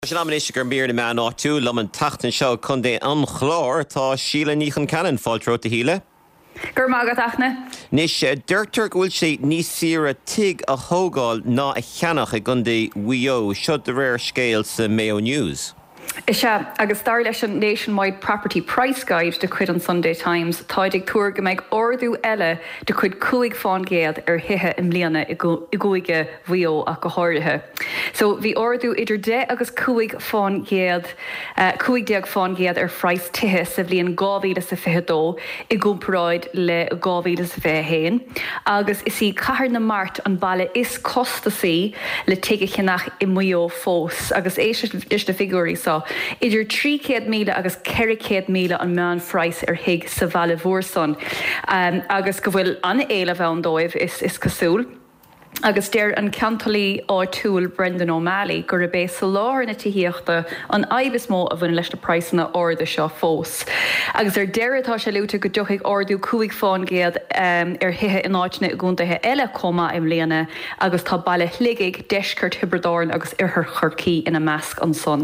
Nomination gur mír na man áú lom an tatan seo chun é an chlár tá síle níchan canan fáiltró a híle. Gur mágad achna? Nis deirtar bhfuil sé níos siar tig a thógáil ná a cheannach a gundé WIO seo de réir scéal sa Mayo News. Is agus star leis an Nationwide Property Price Guide de chuid an Sunday Times táidig túr go méid ordú eile de chuid cuaig fáin géad hithe im bliana I gcuaige bhío a go háirithe. So bhí ordú idir 10 agus cuaig fáin géad, cuaig déag fáin géad phrais tithe sa bblion 2022 I gúmparáid le 2021. Agus is í cahar na mart an baile is costasaí le tuige chinach I muo fós agus is de figurí sa. Idir 300 míle agus 400 míle an meán phrais hig sa bhaile mhórson. Agus go bhfuil an éile bhean dóibh is cosúil. Agus déir an cantalí áitiúil Brendan O'Malley gur bé sa láir na tííochta an aibis mó a bhain leis na praisna orda seo fós. Agus deiretá sé luúta go dúchaigh ordú cuaig fáin géad hithe in áitna gúntathe eile comma im léana agus tá baile ligiig deiscart hibridáin agus ar churcií ina measc an son.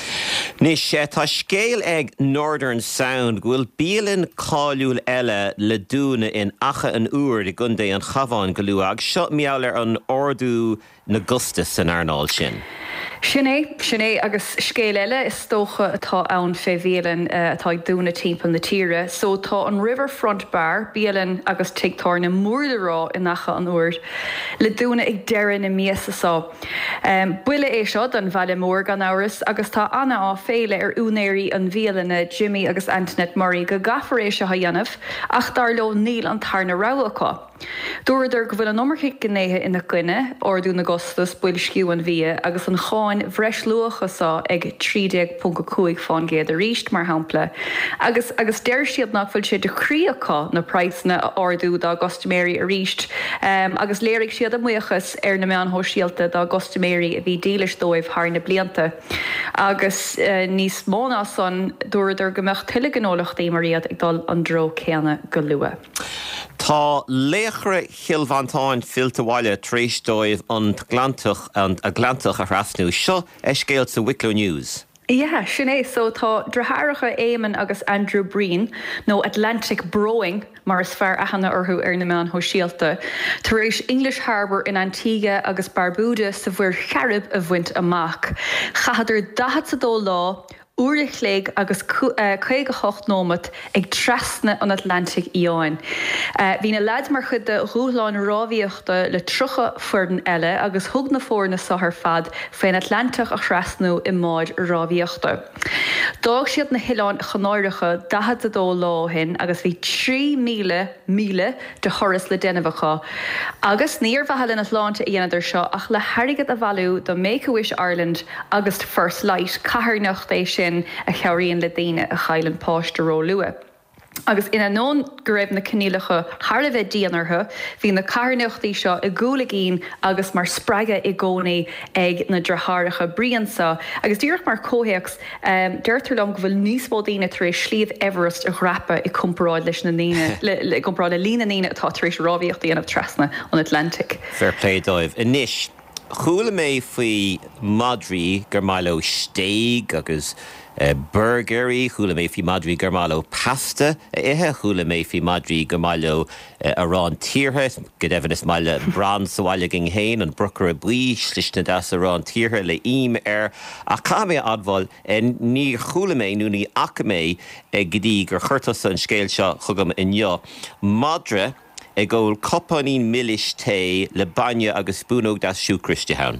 Nis tá scéal ag Northern Sound ghfuil bíalinn cáiliúil eile le dúna in acha an uair de gundé an chabháin go luach seo meall an ordú na gustas san airnáil sin. Sinné agus scéal eile is tócha atá ann fé bhéalann atá ag dúna timpeall na tíre, so tá an Riverfront Bar bíalann agus teagtar na múrdará in acha an uair le dúna ag deireadh na míasasá. Buile é seo an bhaile mór gan áras agus tá anna á féile ar únéirí an bhéalanna Jimmy agus Antoinette Murray go gafar é seo ha dhéanamh ach dar leo níl an tarna ráhacha. Dúidir go bhfuil an nómarchaigh gnéithe ina gcuine ordú na gostas buil sciú an bhí agus an cháin bhreis luachasá ag 30.5 fáin géad a ríist mar hampla. Agus deir siad nach bhfuil sé de chríocha na praisna a ordú dá gostaméirí a ríist. Agus léirigh siad a muochas ar na meán hóisialta dá gostaméirí a bhí dílis dóibh thar na blianta. Agus níos móna san dúidir go meach tuile gnólachtaí mar riad ag dul an dro céanna go lua. Tá léchre chilvantáin filtahhaile tréis dóibh an glantach a rasnú seo scéal sa Wicklow News. Yeah, sinné, so tá dratharacha Éamonn agus Andrew Breen nó Atlantic Brewing mar is fearr achanna orthú ar na meán hóisialta. Tar éis English Harbour in Antigua agus Barbuda sa bhuiir chearib a bhaint amach. Chahadidir 10 dó lá, Úrich léig agus 58 nómat ag trasna an Atlantic Iáin. Bhí na leid mar chud de rúláin rábhíochta le trucha fuirden eile agus thug na fórna sahar fad féin Atlantic a trasnú I máid rábhíochta. Dág siad na hiláin chanáiricha 10 dó lá hin agus bhí 3 míle de choras le denmhacha. Agus níor bheithe na láinte dhéanaidir seo ach le harigad a bhú do Make-A-Wish Ireland agus First Light cathairnacht é sin a chearíonn le daine a chaileann páistaró lua. Agus ina nón go raibh na cinílacha thar bheith díanartha, hí na carnachtaí seo I gúlagín agus mar spreige I gcónaí ag na dratharacha briansa. Agus dúireach mar cóhéachs, deirtar lom go bhfuil níos mó daine tar éis slíomh Everest a ghreapa I compráid leis na níine, le compráid le lína níine atá tar éis rábhíochtaí anamh trasna an Atlantic. Fair play dóibh. Inis, chúla mé faoi Madrí gur máiló steig agus burgerí, chúla mé faoi Madrí gur máiló pasta, chúla mé faoi Madrí gur máiló arán tíortha, go dtéann is máile bran sa bhaile gin héin an bruchar a buí, slisna das arán tíortha le im a cha mé adbháil ní chúla mé nó ní acha mé go dtí gur chuirtas an scéal seo chugam inneo. Madra ag ggóil copanín milliis té le baine agus spúnóg das siú Christián.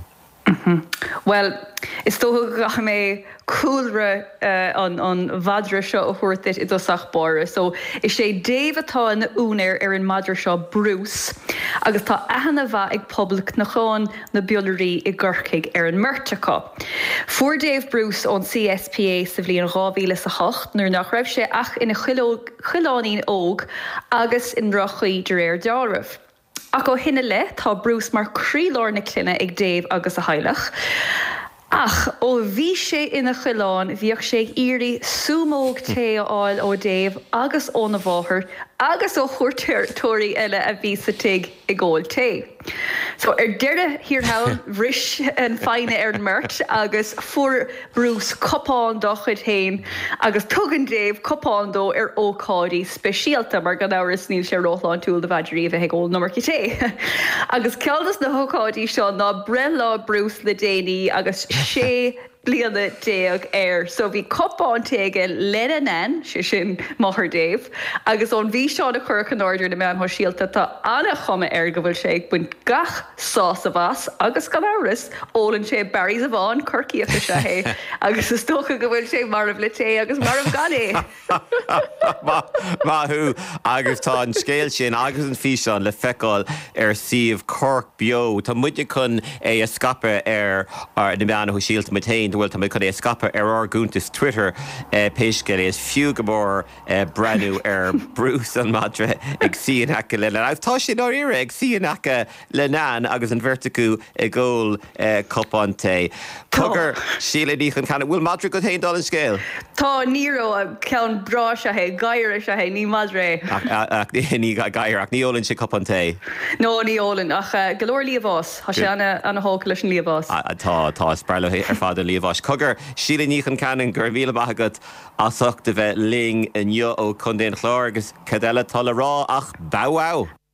Well, is tócha gacha mé coolra an bhadra seo a thuirtit I dosach bára. So is sé Dave atá na únair ar an madra seo Bruce agus tá ahanana bheith ag public na cháin na biolarí I ggurchaig ar an murtacha. Fuair Dave Bruce ón CSPA sa bhliain 2008 nuair nach raibh sé ach ina chilánín óg agus in rochaí de réir dearmh. Ach ó hinne le tá Bruce mar crílár na cluine ag Dave agus a hailech. Ach, ó bhí sé ina chiláin, bhíoh sé irí súmóg té áil ó Dave agus ó na bháthir agus ó chuirtóirí eile a bhí sa tig I ggóil té. So deire hiortha ris an fáine an mert agus fuair Bruce copán do chud tain agus tugann Dave copán dó ócádaí speisialta mar gan áras níl sé róláán túil de bhaidirí bheith ggóil nó marci té. Agus ceoltas na hócádaí seo ná brelá Bruce le déanaí agus sé bliana déag so bhí copán téige lenanan sin maithir Dave agus ón bhí seán a chur an order na meán síalta tá anna chuma go bhfuil sé buint gach sás a bhas agus gan áras ólann sé Barry's a bháin curciíocha se hé agus is tócha go bhfuil sé marmh le té agus marmh gané. Mathú agus tá an scéil sin agus an físeán le feicáil siomh Cork bio Tá muide chun é a scape na meán síalta me tain bhfuil tá chun é scape argúntas Twitter péisce is fiú go mór breú Bruce an Madra ag síon hacha le I've tá sin áíire ag síon hacha le nán agus an verticú I ggóil copán té. Tugur síle díchan canna bhfuil Madra go tain dá an scéil. Tá níró a ceann brá se hé gaiire se hé ní Madra. Ní gaiir ach ní ólann sé copán té. No ní ólann ach golóir líomhás Tá sé anna hóca leis an líomhás. Tá sprelo fád líomhás. Cogur síle níchan canan gur bhíle maithagad asach de bheith ling in ó chun déon chlár agus cadeile tal rá ach báú.